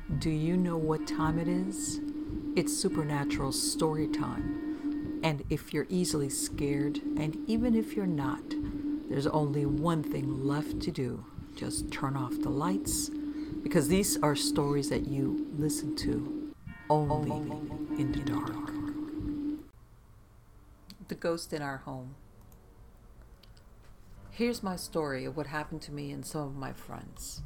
Do you know what time it is? It's supernatural story time. And if you're easily scared, and even if you're not, there's only one thing left to do. Just turn off the lights, because these are stories that you listen to only in the dark. The ghost in our home. Here's my story of what happened to me and some of my friends.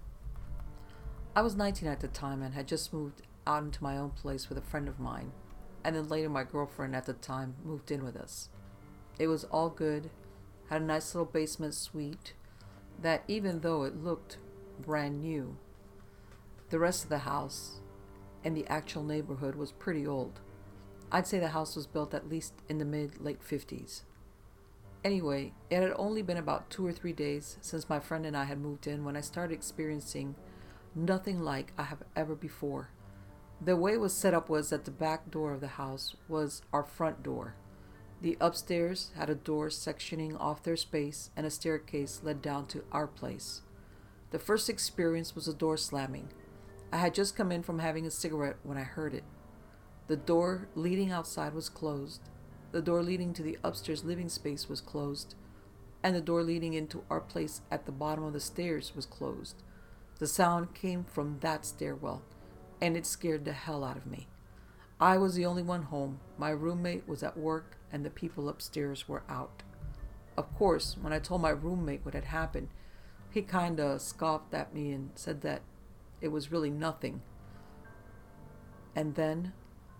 I was 19 at the time and had just moved out into my own place with a friend of mine, and then later my girlfriend at the time moved in with us. It was all good, had a nice little basement suite that, even though it looked brand new, the rest of the house and the actual neighborhood was pretty old. I'd say the house was built at least in the late 50s. Anyway, it had only been about 2 or 3 days since my friend and I had moved in when I started experiencing nothing like I have ever before. The way it was set up was that the back door of the house was our front door. The upstairs had a door sectioning off their space, and a staircase led down to our place. The first experience was the door slamming. I had just come in from having a cigarette when I heard it. The door leading outside was closed. The door leading to the upstairs living space was closed, and the door leading into our place at the bottom of the stairs was closed. The sound came from that stairwell, and it scared the hell out of me. I was the only one home. My roommate was at work, and the people upstairs were out. Of course, when I told my roommate what had happened, he kinda scoffed at me and said that it was really nothing. And then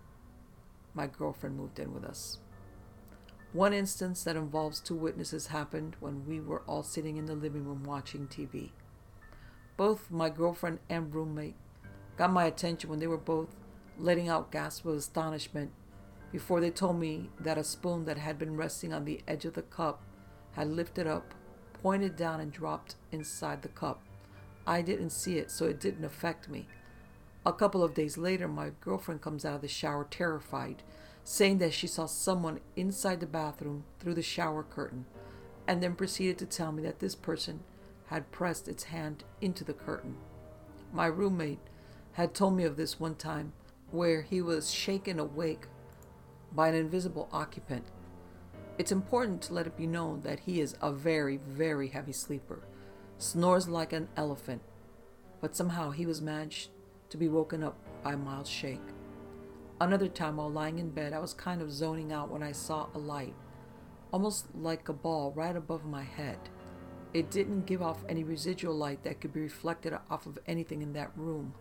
my girlfriend moved in with us. One instance that involves 2 witnesses happened when we were all sitting in the living room watching TV. Both my girlfriend and roommate got my attention when they were both letting out gasps of astonishment before they told me that a spoon that had been resting on the edge of the cup had lifted up, pointed down, and dropped inside the cup. I didn't see it, so it didn't affect me. A couple of days later, my girlfriend comes out of the shower terrified, saying that she saw someone inside the bathroom through the shower curtain, and then proceeded to tell me that this person had pressed its hand into the curtain. My roommate had told me of this one time where he was shaken awake by an invisible occupant. It's important to let it be known that he is a very, very heavy sleeper, snores like an elephant, but somehow he was managed to be woken up by a mild shake. Another time while lying in bed, I was kind of zoning out when I saw a light, almost like a ball right above my head. It didn't give off any residual light that could be reflected off of anything in that room.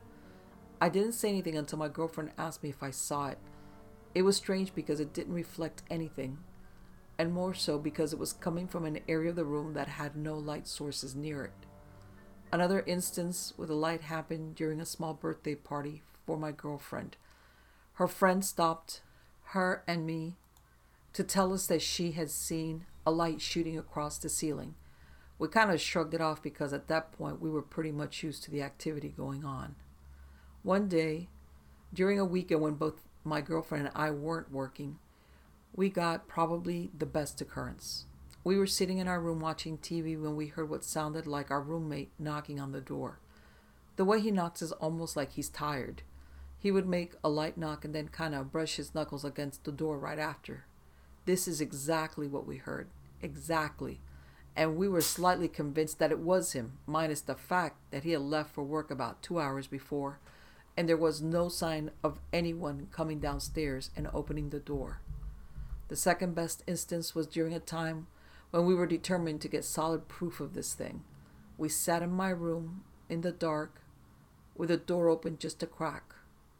I didn't say anything until my girlfriend asked me if I saw it. It was strange because it didn't reflect anything, and more so because it was coming from an area of the room that had no light sources near it. Another instance with a light happened during a small birthday party for my girlfriend. Her friend stopped her and me to tell us that she had seen a light shooting across the ceiling. We kind of shrugged it off because at that point we were pretty much used to the activity going on. One day, during a weekend when both my girlfriend and I weren't working, we got probably the best occurrence. We were sitting in our room watching TV when we heard what sounded like our roommate knocking on the door. The way he knocks is almost like he's tired. He would make a light knock and then kind of brush his knuckles against the door right after. This is exactly what we heard. Exactly. And we were slightly convinced that it was him, minus the fact that he had left for work about 2 hours before, and there was no sign of anyone coming downstairs and opening the door. The second best instance was during a time when we were determined to get solid proof of this thing. We sat in my room in the dark with the door open just a crack.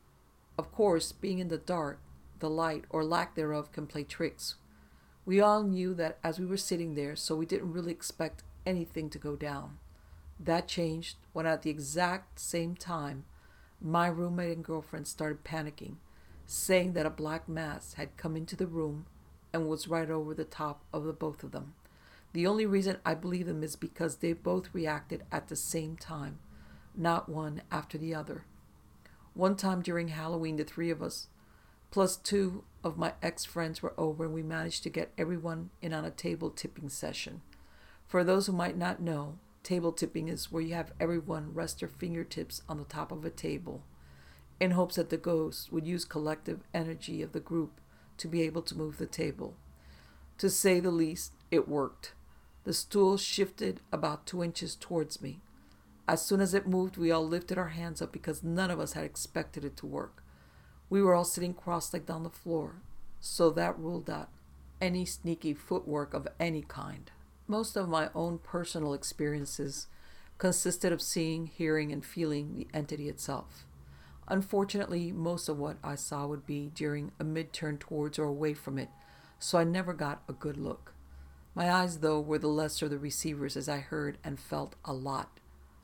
Of course, being in the dark, the light or lack thereof can play tricks. We all knew that as we were sitting there, so we didn't really expect anything to go down. That changed when at the exact same time, my roommate and girlfriend started panicking, saying that a black mass had come into the room and was right over the top of the both of them. The only reason I believe them is because they both reacted at the same time, not one after the other. One time during Halloween, the 3 of us, plus 2 of my ex-friends, were over, and we managed to get everyone in on a table tipping session. For those who might not know, Table tipping is where you have everyone rest their fingertips on the top of a table in hopes that the ghost would use collective energy of the group to be able to move the table. To say the least, it worked. The stool shifted about 2 inches towards me. As soon as it moved, we all lifted our hands up because none of us had expected it to work. We were all sitting cross-legged on the floor, so that ruled out any sneaky footwork of any kind. Most of my own personal experiences consisted of seeing, hearing, and feeling the entity itself. Unfortunately, most of what I saw would be during a mid-turn towards or away from it, so I never got a good look. My eyes, though, were the lesser of the receivers as I heard and felt a lot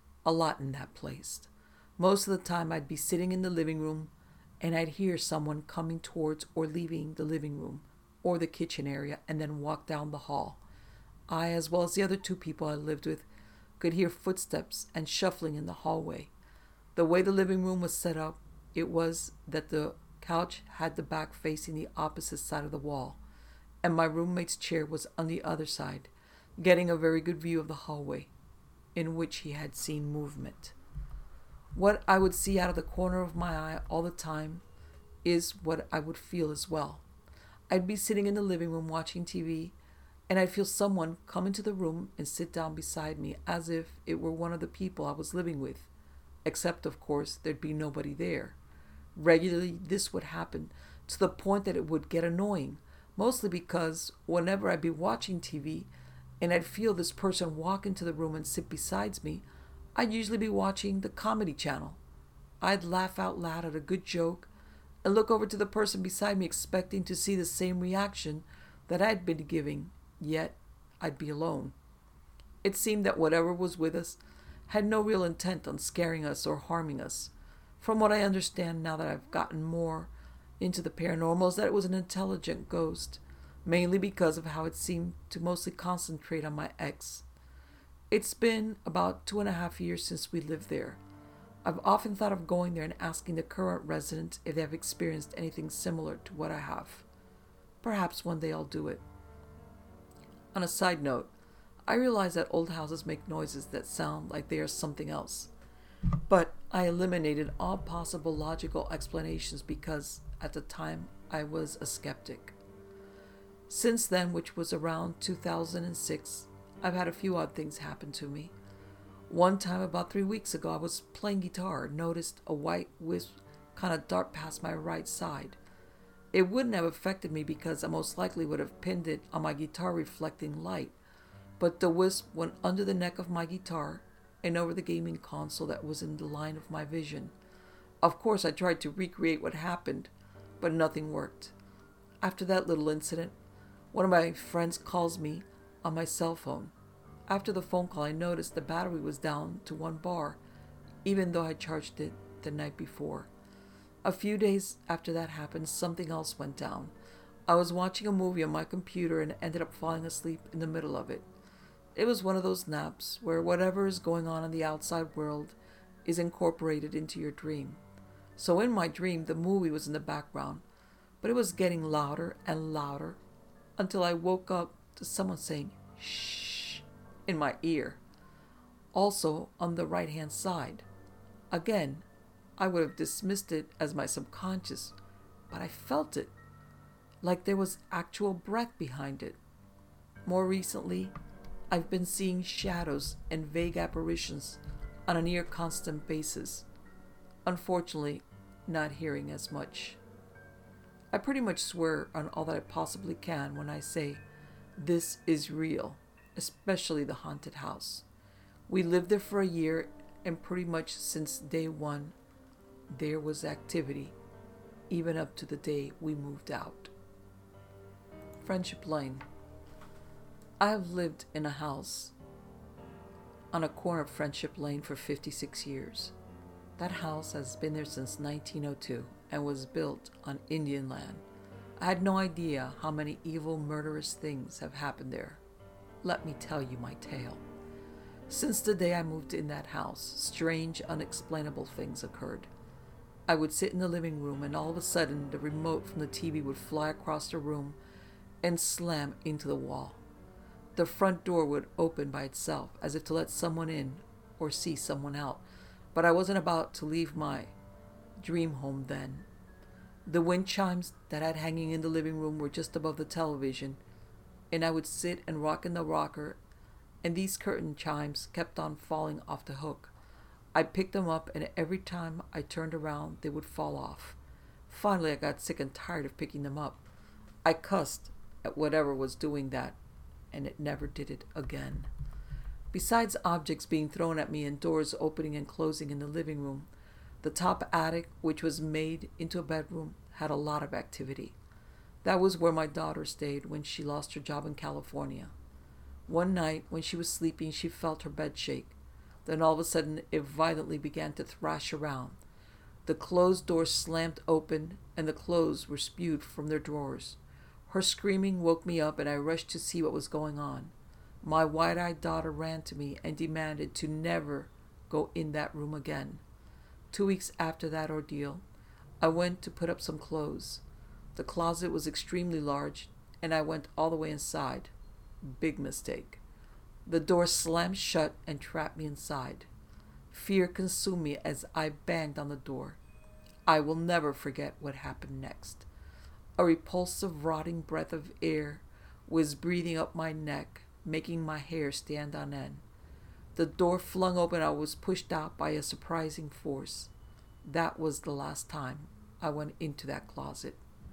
in that place. Most of the time I'd be sitting in the living room and I'd hear someone coming towards or leaving the living room or the kitchen area and then walk down the hall. I, as well as the other 2 people I lived with, could hear footsteps and shuffling in the hallway. The way the living room was set up, it was that the couch had the back facing the opposite side of the wall, and my roommate's chair was on the other side, getting a very good view of the hallway, in which he had seen movement. What I would see out of the corner of my eye all the time is what I would feel as well. I'd be sitting in the living room watching TV, and I'd feel someone come into the room and sit down beside me as if it were one of the people I was living with, except, of course, there'd be nobody there. Regularly, this would happen, to the point that it would get annoying, mostly because whenever I'd be watching TV and I'd feel this person walk into the room and sit beside me, I'd usually be watching the Comedy Channel. I'd laugh out loud at a good joke and look over to the person beside me expecting to see the same reaction that I'd been giving, yet I'd be alone. It seemed that whatever was with us had no real intent on scaring us or harming us. From what I understand now that I've gotten more into the paranormal is that it was an intelligent ghost, mainly because of how it seemed to mostly concentrate on my ex. It's been about 2.5 years since we lived there. I've often thought of going there and asking the current residents if they have experienced anything similar to what I have. Perhaps one day I'll do it. On a side note, I realize that old houses make noises that sound like they are something else, but I eliminated all possible logical explanations because, at the time, I was a skeptic. Since then, which was around 2006, I've had a few odd things happen to me. One time, about 3 weeks ago, I was playing guitar and noticed a white wisp kind of dart past my right side. It wouldn't have affected me because I most likely would have pinned it on my guitar reflecting light, but the wisp went under the neck of my guitar and over the gaming console that was in the line of my vision. Of course, I tried to recreate what happened, but nothing worked. After that little incident, one of my friends calls me on my cell phone. After the phone call, I noticed the battery was down to 1 bar, even though I charged it the night before. A few days after that happened, something else went down. I was watching a movie on my computer and ended up falling asleep in the middle of it. It was one of those naps where whatever is going on in the outside world is incorporated into your dream. So in my dream, the movie was in the background, but it was getting louder and louder until I woke up to someone saying, "Shh," in my ear. Also on the right-hand side. Again, I would have dismissed it as my subconscious, but I felt it, like there was actual breath behind it. More recently, I've been seeing shadows and vague apparitions on a near constant basis. Unfortunately, not hearing as much. I pretty much swear on all that I possibly can when I say this is real, especially the haunted house. We lived there for a year, and pretty much since day one, there was activity, even up to the day we moved out. Friendship Lane. I have lived in a house on a corner of Friendship Lane for 56 years. That house has been there since 1902 and was built on Indian land. I had no idea how many evil, murderous things have happened there. Let me tell you my tale. Since the day I moved in that house, strange, unexplainable things occurred. I would sit in the living room and all of a sudden the remote from the TV would fly across the room and slam into the wall. The front door would open by itself, as if to let someone in or see someone out. But I wasn't about to leave my dream home then. The wind chimes that I had hanging in the living room were just above the television, and I would sit and rock in the rocker, and these curtain chimes kept on falling off the hook. I picked them up, and every time I turned around, they would fall off. Finally, I got sick and tired of picking them up. I cussed at whatever was doing that, and it never did it again. Besides objects being thrown at me and doors opening and closing in the living room, the top attic, which was made into a bedroom, had a lot of activity. That was where my daughter stayed when she lost her job in California. One night, when she was sleeping, she felt her bed shake. Then all of a sudden, it violently began to thrash around. The closed door slammed open, and the clothes were spewed from their drawers. Her screaming woke me up, and I rushed to see what was going on. My wide-eyed daughter ran to me and demanded to never go in that room again. 2 weeks after that ordeal, I went to put up some clothes. The closet was extremely large, and I went all the way inside. Big mistake. The door slammed shut and trapped me inside. Fear consumed me as I banged on the door. I will never forget what happened next. A repulsive, rotting breath of air was breathing up my neck, making my hair stand on end. The door flung open, and I was pushed out by a surprising force. That was the last time I went into that closet.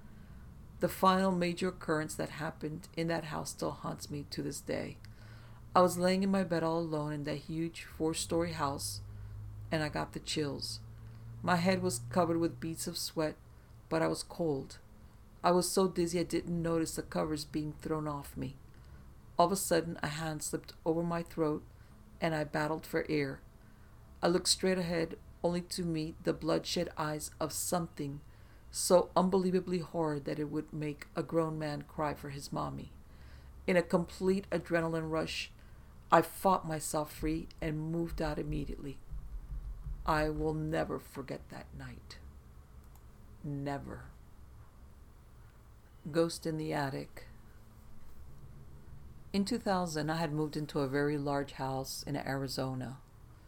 The final major occurrence that happened in that house still haunts me to this day. I was laying in my bed all alone in that huge 4-story house, and I got the chills. My head was covered with beads of sweat, but I was cold. I was so dizzy I didn't notice the covers being thrown off me. All of a sudden, a hand slipped over my throat, and I battled for air. I looked straight ahead, only to meet the bloodshot eyes of something so unbelievably horrid that it would make a grown man cry for his mommy. In a complete adrenaline rush, I fought myself free and moved out immediately. I will never forget that night. Never. Ghost in the Attic. In 2000, I had moved into a very large house in Arizona.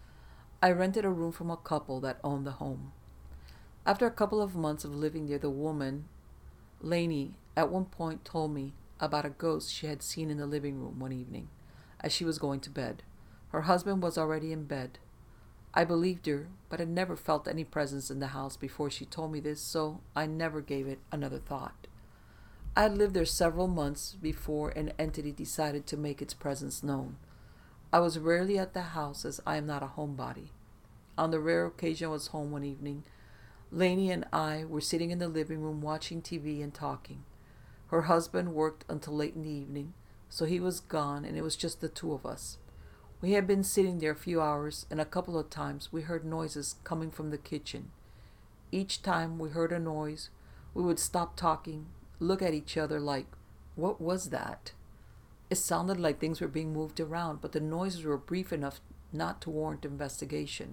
I rented a room from a couple that owned the home. After a couple of months of living there, the woman, Lainey, at one point told me about a ghost she had seen in the living room one evening as she was going to bed. Her husband was already in bed. I believed her, but had never felt any presence in the house before she told me this, so I never gave it another thought. I had lived there several months before an entity decided to make its presence known. I was rarely at the house as I am not a homebody. On the rare occasion I was home one evening, Lainey and I were sitting in the living room watching TV and talking. Her husband worked until late in the evening, so he was gone and it was just the two of us. We had been sitting there a few hours, and a couple of times we heard noises coming from the kitchen. Each time we heard a noise, we would stop talking, look at each other like, what was that? It sounded like things were being moved around, but the noises were brief enough not to warrant investigation.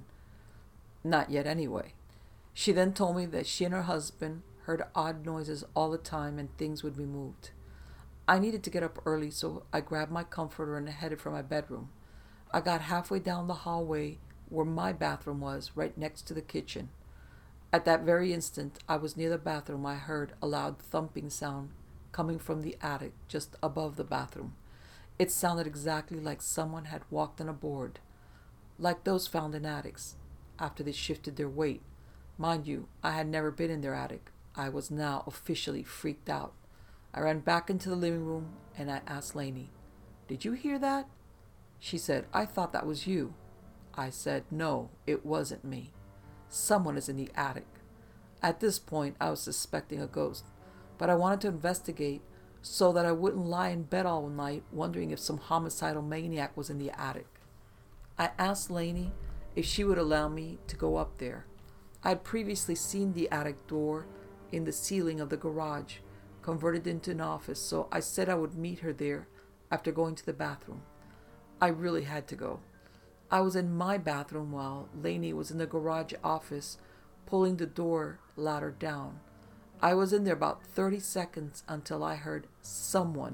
Not yet anyway. She then told me that she and her husband heard odd noises all the time and things would be moved. I needed to get up early, so I grabbed my comforter and headed for my bedroom. I got halfway down the hallway where my bathroom was, right next to the kitchen. At that very instant, I was near the bathroom. I heard a loud thumping sound coming from the attic just above the bathroom. It sounded exactly like someone had walked on a board, like those found in attics after they shifted their weight. Mind you, I had never been in their attic. I was now officially freaked out. I ran back into the living room and I asked Lainey, "Did you hear that?" She said, "I thought that was you." I said, "No, it wasn't me. Someone is in the attic." At this point, I was suspecting a ghost, but I wanted to investigate so that I wouldn't lie in bed all night wondering if some homicidal maniac was in the attic. I asked Lainey if she would allow me to go up there. I had previously seen the attic door in the ceiling of the garage, converted into an office, so I said I would meet her there after going to the bathroom. I really had to go. I was in my bathroom while Lainey was in the garage office pulling the door ladder down. I was in there about 30 seconds until I heard someone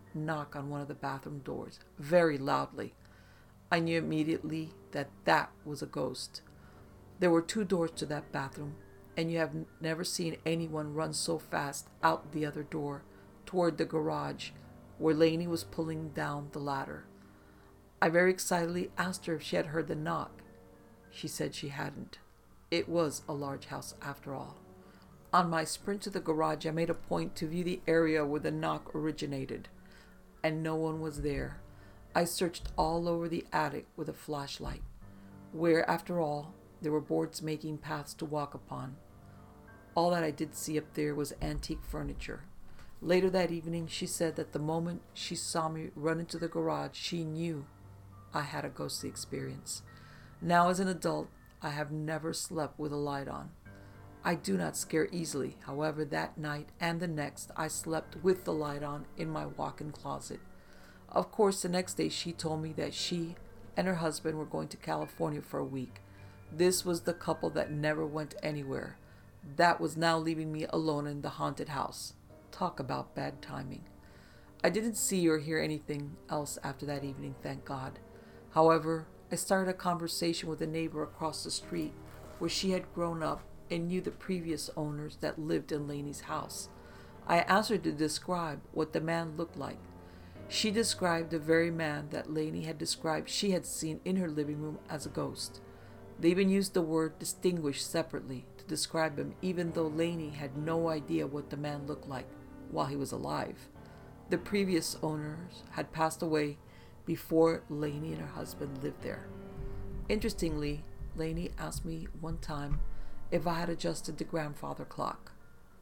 knock on one of the bathroom doors, very loudly. I knew immediately that that was a ghost. There were 2 doors to that bathroom, and you have never seen anyone run so fast out the other door toward the garage where Lainey was pulling down the ladder. I very excitedly asked her if she had heard the knock. She said she hadn't. It was a large house after all. On my sprint to the garage, I made a point to view the area where the knock originated, and no one was there. I searched all over the attic with a flashlight, where, after all, there were boards making paths to walk upon. All that I did see up there was antique furniture. Later that evening, she said that the moment she saw me run into the garage, she knew I had a ghostly experience. Now, as an adult, I have never slept with a light on. I do not scare easily. However, that night and the next, I slept with the light on in my walk-in closet. Of course, the next day she told me that she and her husband were going to California for a week. This was the couple that never went anywhere. That was now leaving me alone in the haunted house. Talk about bad timing. I didn't see or hear anything else after that evening, thank God. However, I started a conversation with a neighbor across the street where she had grown up and knew the previous owners that lived in Lainey's house. I asked her to describe what the man looked like. She described the very man that Lainey had described she had seen in her living room as a ghost. They even used the word distinguished separately to describe him, even though Lainey had no idea what the man looked like while he was alive. The previous owners had passed away before Lainey and her husband lived there. Interestingly, Lainey asked me one time if I had adjusted the grandfather clock.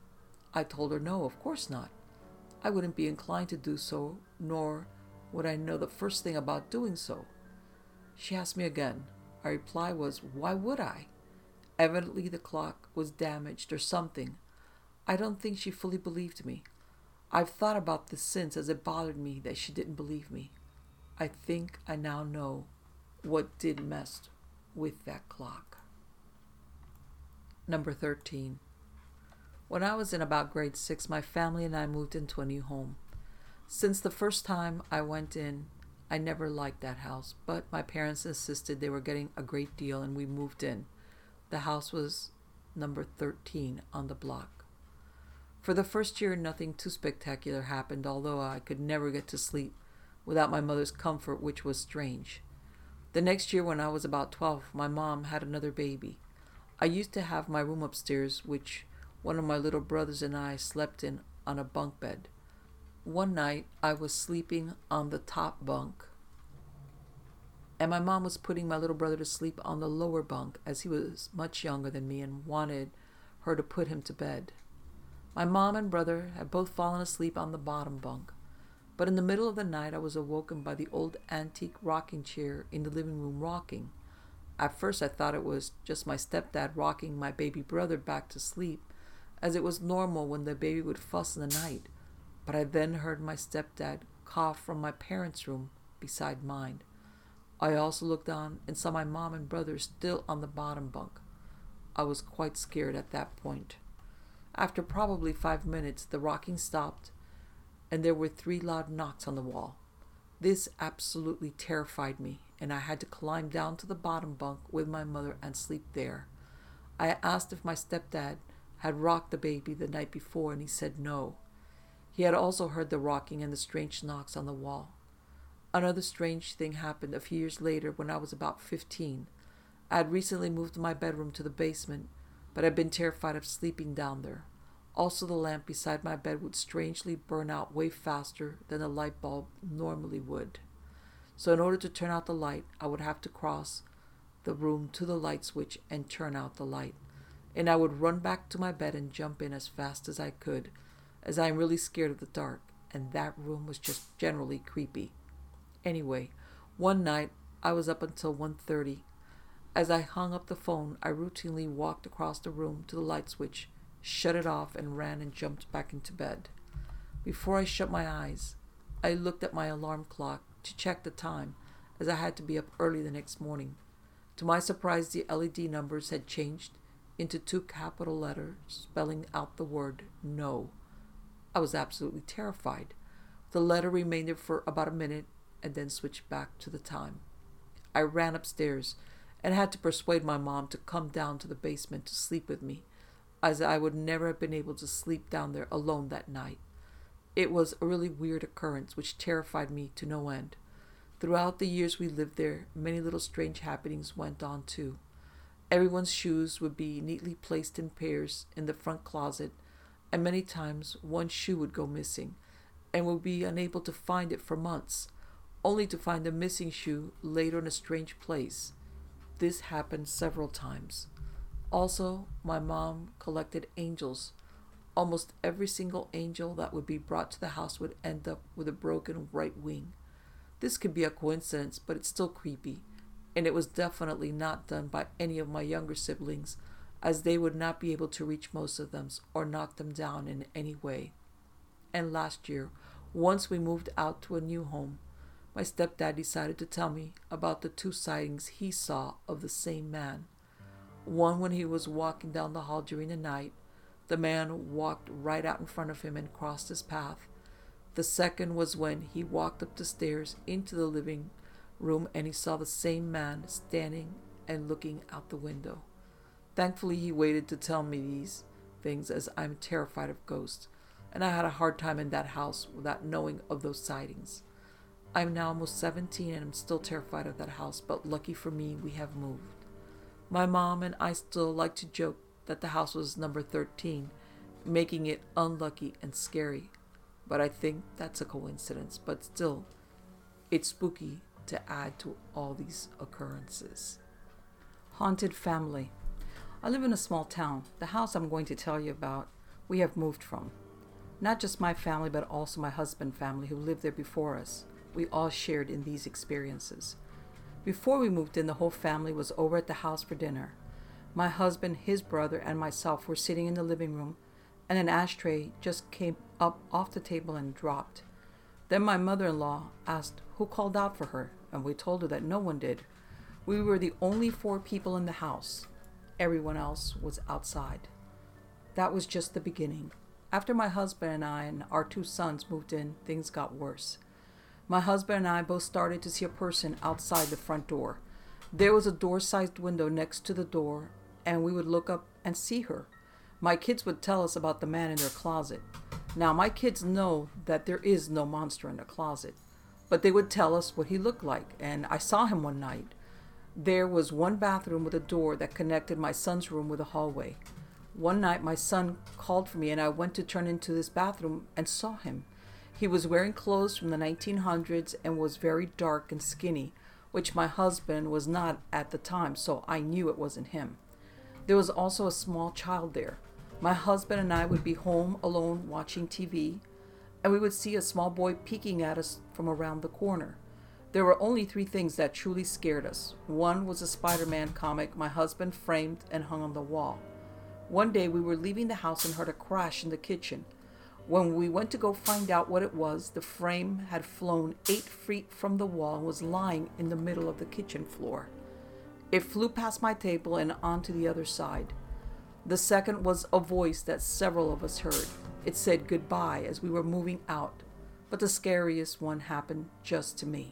I told her no, of course not. I wouldn't be inclined to do so, nor would I know the first thing about doing so. She asked me again. My reply was, why would I? Evidently the clock was damaged or something. I don't think she fully believed me. I've thought about this since, as it bothered me that she didn't believe me. I think I now know what did mess with that clock. Number 13. When I was in about grade 6, my family and I moved into a new home. Since the first time I went in, I never liked that house, but my parents insisted they were getting a great deal and we moved in. The house was number 13 on the block. For the first year, nothing too spectacular happened, although I could never get to sleep without my mother's comfort, which was strange. The next year, when I was about 12, my mom had another baby. I used to have my room upstairs, which one of my little brothers and I slept in on a bunk bed. One night, I was sleeping on the top bunk, and my mom was putting my little brother to sleep on the lower bunk, as he was much younger than me and wanted her to put him to bed. My mom and brother had both fallen asleep on the bottom bunk, but in the middle of the night I was awoken by the old antique rocking chair in the living room rocking. At first I thought it was just my stepdad rocking my baby brother back to sleep, as it was normal when the baby would fuss in the night, but I then heard my stepdad cough from my parents' room beside mine. I also looked on and saw my mom and brother still on the bottom bunk. I was quite scared at that point. After probably 5 minutes, the rocking stopped, and there were 3 loud knocks on the wall. This absolutely terrified me, and I had to climb down to the bottom bunk with my mother and sleep there. I asked if my stepdad had rocked the baby the night before, and he said no. He had also heard the rocking and the strange knocks on the wall. Another strange thing happened a few years later when I was about 15. I had recently moved my bedroom to the basement, but had been terrified of sleeping down there. Also, the lamp beside my bed would strangely burn out way faster than a light bulb normally would. So in order to turn out the light, I would have to cross the room to the light switch and turn out the light. And I would run back to my bed and jump in as fast as I could, as I am really scared of the dark, and that room was just generally creepy. Anyway, one night I was up until 1:30. As I hung up the phone, I routinely walked across the room to the light switch, shut it off, and ran and jumped back into bed. Before I shut my eyes, I looked at my alarm clock to check the time, as I had to be up early the next morning. To my surprise, the LED numbers had changed into 2 capital letters spelling out the word no. I was absolutely terrified. The letter remained there for about a minute and then switched back to the time. I ran upstairs and had to persuade my mom to come down to the basement to sleep with me, as I would never have been able to sleep down there alone that night. It was a really weird occurrence which terrified me to no end. Throughout the years we lived there, many little strange happenings went on too. Everyone's shoes would be neatly placed in pairs in the front closet, and many times one shoe would go missing, and would be unable to find it for months, only to find the missing shoe later in a strange place. This happened several times. Also, my mom collected angels. Almost every single angel that would be brought to the house would end up with a broken right wing. This could be a coincidence, but it's still creepy, and it was definitely not done by any of my younger siblings, as they would not be able to reach most of them or knock them down in any way. And last year, once we moved out to a new home, my stepdad decided to tell me about the 2 sightings he saw of the same man. One when he was walking down the hall during the night. The man walked right out in front of him and crossed his path. The second was when he walked up the stairs into the living room and he saw the same man standing and looking out the window. Thankfully, he waited to tell me these things, as I'm terrified of ghosts, and I had a hard time in that house without knowing of those sightings. I'm now almost 17 and I'm still terrified of that house, but lucky for me, we have moved. My mom and I still like to joke that the house was number 13, making it unlucky and scary. But I think that's a coincidence, but still, it's spooky to add to all these occurrences. Haunted family. I live in a small town. The house I'm going to tell you about, we have moved from. Not just my family, but also my husband's family who lived there before us. We all shared in these experiences. Before we moved in, the whole family was over at the house for dinner. My husband, his brother, and myself were sitting in the living room, and an ashtray just came up off the table and dropped. Then my mother-in-law asked who called out for her, and we told her that no one did. We were the only 4 people in the house. Everyone else was outside. That was just the beginning. After my husband and I and our 2 sons moved in, things got worse. My husband and I both started to see a person outside the front door. There was a door-sized window next to the door, and we would look up and see her. My kids would tell us about the man in their closet. Now, my kids know that there is no monster in the closet, but they would tell us what he looked like, and I saw him one night. There was one bathroom with a door that connected my son's room with a hallway. One night, my son called for me, and I went to turn into this bathroom and saw him. He was wearing clothes from the 1900s and was very dark and skinny, which my husband was not at the time, so I knew it wasn't him. There was also a small child there. My husband and I would be home alone watching TV, and we would see a small boy peeking at us from around the corner. There were only 3 things that truly scared us. One was a Spider-Man comic my husband framed and hung on the wall. One day we were leaving the house and heard a crash in the kitchen. When we went to go find out what it was, the frame had flown 8 feet from the wall and was lying in the middle of the kitchen floor. It flew past my table and onto the other side. The second was a voice that several of us heard. It said goodbye as we were moving out, but the scariest one happened just to me.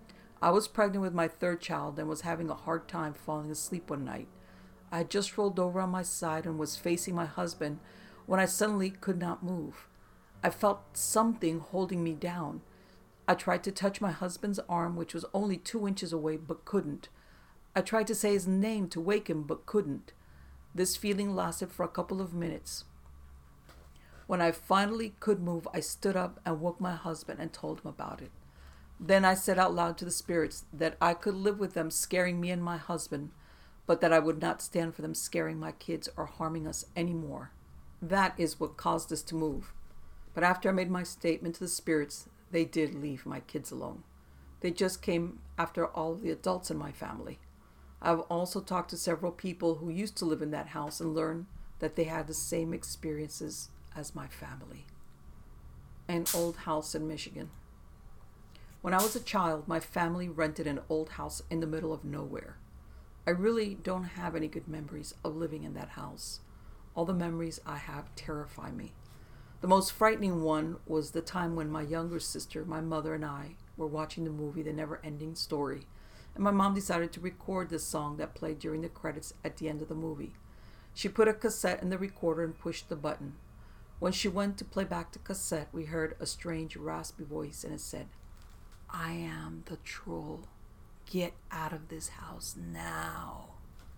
I was pregnant with my 3rd child and was having a hard time falling asleep one night. I had just rolled over on my side and was facing my husband when I suddenly could not move. I felt something holding me down. I tried to touch my husband's arm, which was only 2 inches away, but couldn't. I tried to say his name to wake him, but couldn't. This feeling lasted for a couple of minutes. When I finally could move, I stood up and woke my husband and told him about it. Then I said out loud to the spirits that I could live with them scaring me and my husband, but that I would not stand for them scaring my kids or harming us anymore. That is what caused us to move. But after I made my statement to the spirits, they did leave my kids alone. They just came after all of the adults in my family. I've also talked to several people who used to live in that house and learned that they had the same experiences as my family. An old house in Michigan. When I was a child, my family rented an old house in the middle of nowhere. I really don't have any good memories of living in that house. All the memories I have terrify me. The most frightening one was the time when my younger sister, my mother, and I were watching the movie The Never-Ending Story, and my mom decided to record the song that played during the credits at the end of the movie. She put a cassette in the recorder and pushed the button. When she went to play back the cassette, we heard a strange, raspy voice, and it said, "I am the troll. Get out of this house now."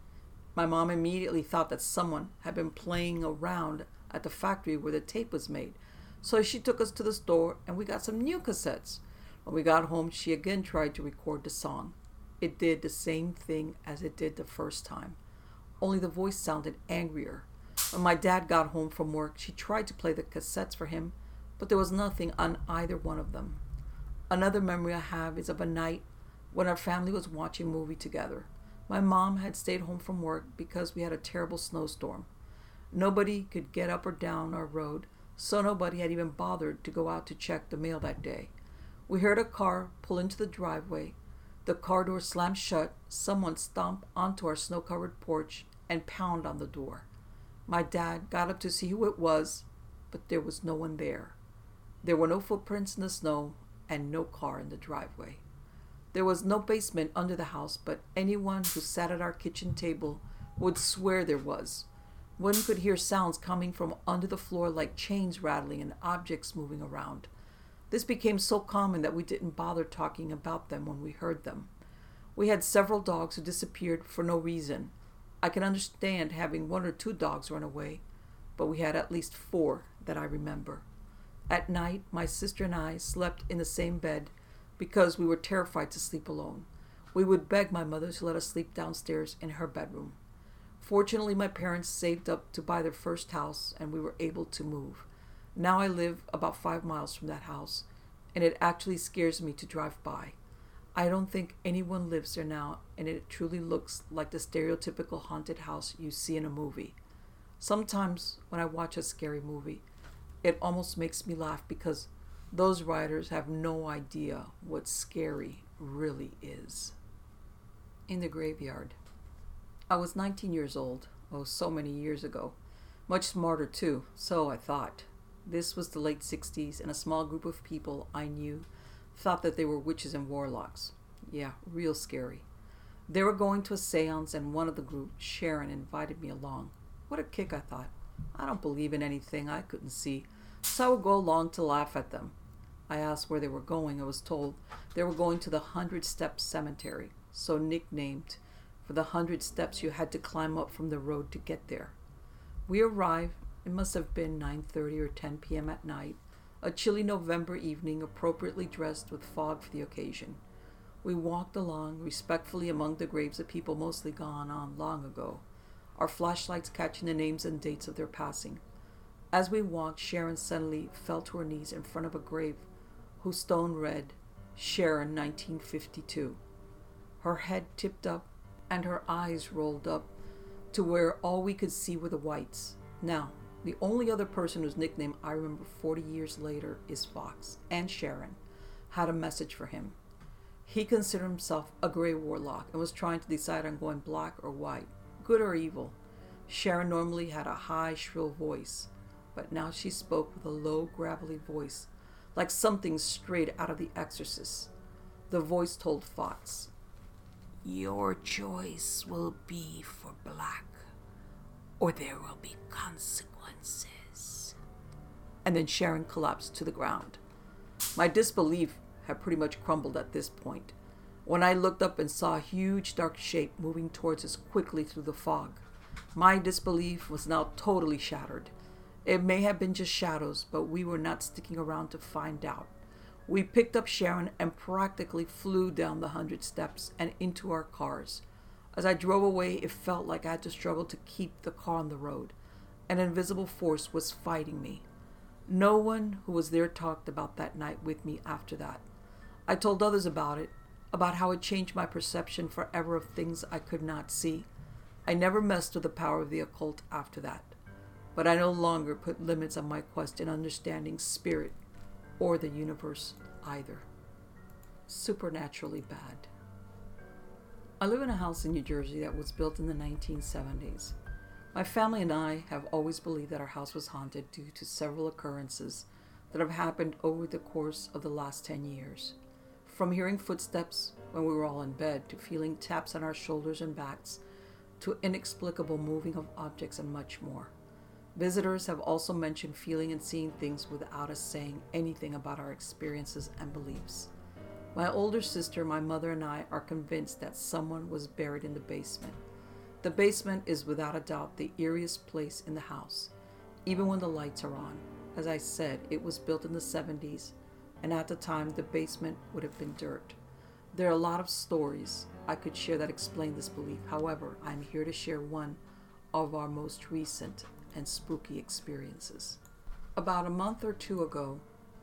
My mom immediately thought that someone had been playing around at the factory where the tape was made. So she took us to the store and we got some new cassettes. When we got home, she again tried to record the song. It did the same thing as it did the first time, only the voice sounded angrier. When my dad got home from work, she tried to play the cassettes for him, but there was nothing on either one of them. Another memory I have is of a night when our family was watching a movie together. My mom had stayed home from work because we had a terrible snowstorm. Nobody could get up or down our road, so nobody had even bothered to go out to check the mail that day. We heard a car pull into the driveway. The car door slammed shut. Someone stomped onto our snow-covered porch and pounded on the door. My dad got up to see who it was, but there was no one there. There were no footprints in the snow and no car in the driveway. There was no basement under the house, but anyone who sat at our kitchen table would swear there was. One could hear sounds coming from under the floor like chains rattling and objects moving around. This became so common that we didn't bother talking about them when we heard them. We had several dogs who disappeared for no reason. I can understand having 1 or 2 dogs run away, but we had at least 4 that I remember. At night, my sister and I slept in the same bed because we were terrified to sleep alone. We would beg my mother to let us sleep downstairs in her bedroom. Fortunately, my parents saved up to buy their first house and we were able to move. Now I live about 5 miles from that house, and it actually scares me to drive by. I don't think anyone lives there now, and it truly looks like the stereotypical haunted house you see in a movie. Sometimes when I watch a scary movie, it almost makes me laugh because those writers have no idea what scary really is. In the graveyard. I was 19 years old, so many years ago. Much smarter too, so I thought. This was the late 60s, and a small group of people I knew thought that they were witches and warlocks. Yeah, real scary. They were going to a seance, and one of the group, Sharon, invited me along. What a kick, I thought. I don't believe in anything I couldn't see, so I would go along to laugh at them. I asked where they were going. I was told they were going to the 100 Steps Cemetery, so nicknamed for the 100 steps you had to climb up from the road to get there. We arrived. It must have been 9:30 or 10 p.m. at night, a chilly November evening, appropriately dressed with fog for the occasion. We walked along respectfully among the graves of people mostly gone on long ago, our flashlights catching the names and dates of their passing. As we walked, Sharon suddenly fell to her knees in front of a grave whose stone read, Sharon 1952. Her head tipped up and her eyes rolled up to where all we could see were the whites. Now, the only other person whose nickname I remember 40 years later is Fox, and Sharon had a message for him. He considered himself a gray warlock and was trying to decide on going black or white, good or evil. Sharon normally had a high, shrill voice, but now she spoke with a low, gravelly voice, like something straight out of The Exorcist. The voice told Fox, "Your choice will be for black, or there will be consequences." And then Sharon collapsed to the ground. My disbelief had pretty much crumbled at this point, when I looked up and saw a huge dark shape moving towards us quickly through the fog. My disbelief was now totally shattered. It may have been just shadows, but we were not sticking around to find out. We picked up Sharon and practically flew down the 100 steps and into our cars. As I drove away, it felt like I had to struggle to keep the car on the road. An invisible force was fighting me. No one who was there talked about that night with me after that. I told others about it, about how it changed my perception forever of things I could not see. I never messed with the power of the occult after that, but I no longer put limits on my quest in understanding spirit or the universe either. Supernaturally bad. I live in a house in New Jersey that was built in the 1970s. My family and I have always believed that our house was haunted due to several occurrences that have happened over the course of the last 10 years. From hearing footsteps when we were all in bed, to feeling taps on our shoulders and backs, to inexplicable moving of objects, and much more. Visitors have also mentioned feeling and seeing things without us saying anything about our experiences and beliefs. My older sister, my mother, and I are convinced that someone was buried in the basement. The basement is without a doubt the eeriest place in the house, even when the lights are on. As I said, it was built in the 70s, and at the time the basement would have been dirt. There are a lot of stories I could share that explain this belief. However, I'm here to share one of our most recent and spooky experiences. About a month or two ago,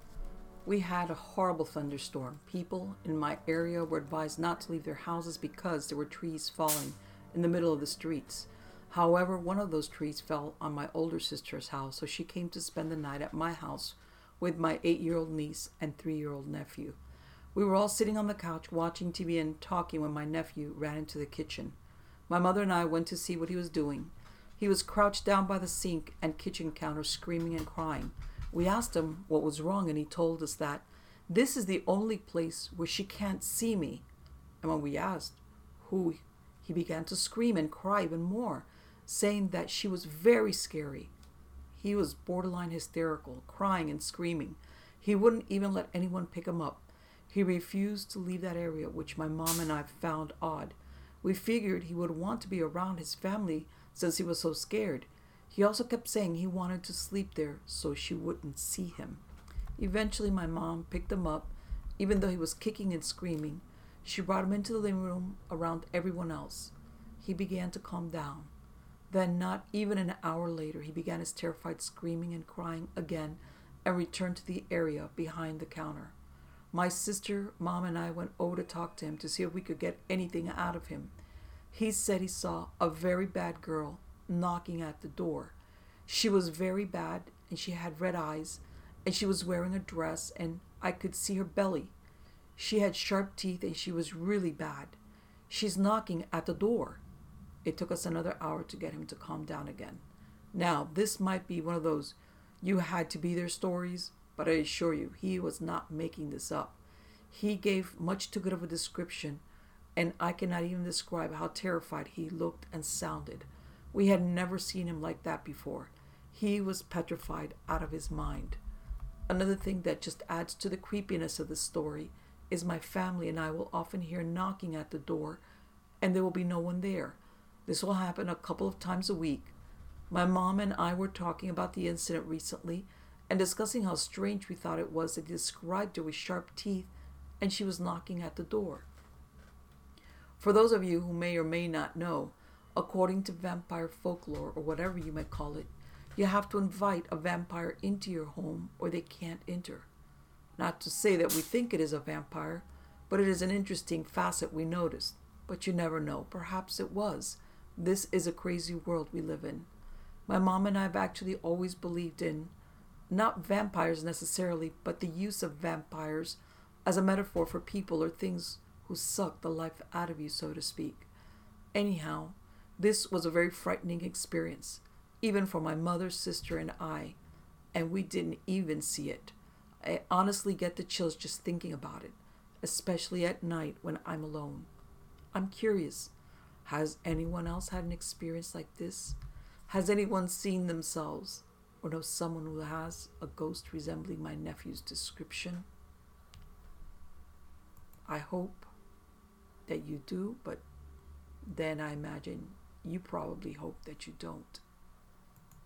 we had a horrible thunderstorm. People in my area were advised not to leave their houses because there were trees falling in the middle of the streets. However, one of those trees fell on my older sister's house, so she came to spend the night at my house with my 8-year-old niece and 3-year-old nephew. We were all sitting on the couch watching TV and talking when my nephew ran into the kitchen. My mother and I went to see what he was doing. He was crouched down by the sink and kitchen counter, screaming and crying. We asked him what was wrong, and he told us that this is the only place where she can't see me. And when we asked who, he began to scream and cry even more, saying that she was very scary. He was borderline hysterical, crying and screaming. He wouldn't even let anyone pick him up. He refused to leave that area, which my mom and I found odd. We figured he would want to be around his family since he was so scared. He also kept saying he wanted to sleep there so she wouldn't see him. Eventually, my mom picked him up, even though he was kicking and screaming. She brought him into the living room around everyone else. He began to calm down. Then, not even an hour later, he began his terrified screaming and crying again and returned to the area behind the counter. My sister, mom, and I went over to talk to him to see if we could get anything out of him. He said he saw a very bad girl knocking at the door. She was very bad, and she had red eyes, and she was wearing a dress, and I could see her belly. She had sharp teeth, and she was really bad. She's knocking at the door. It took us another hour to get him to calm down again. Now, this might be one of those you had to be there stories, but I assure you, he was not making this up. He gave much too good of a description, and I cannot even describe how terrified he looked and sounded. We had never seen him like that before. He was petrified out of his mind. Another thing that just adds to the creepiness of the story is my family and I will often hear knocking at the door, and there will be no one there. This will happen a couple of times a week. My mom and I were talking about the incident recently and discussing how strange we thought it was that he described her with sharp teeth and she was knocking at the door. For those of you who may or may not know, according to vampire folklore, or whatever you may call it, you have to invite a vampire into your home or they can't enter. Not to say that we think it is a vampire, but it is an interesting facet we noticed. But you never know. Perhaps it was. This is a crazy world we live in. My mom and I have actually always believed in, not vampires necessarily, but the use of vampires as a metaphor for people or things who suck the life out of you, so to speak. Anyhow, this was a very frightening experience, even for my mother, sister, and I, and we didn't even see it. I honestly get the chills just thinking about it, especially at night when I'm alone. I'm curious, has anyone else had an experience like this? Has anyone seen themselves or know someone who has a ghost resembling my nephew's description? I hope that you do, but then I imagine you probably hope that you don't.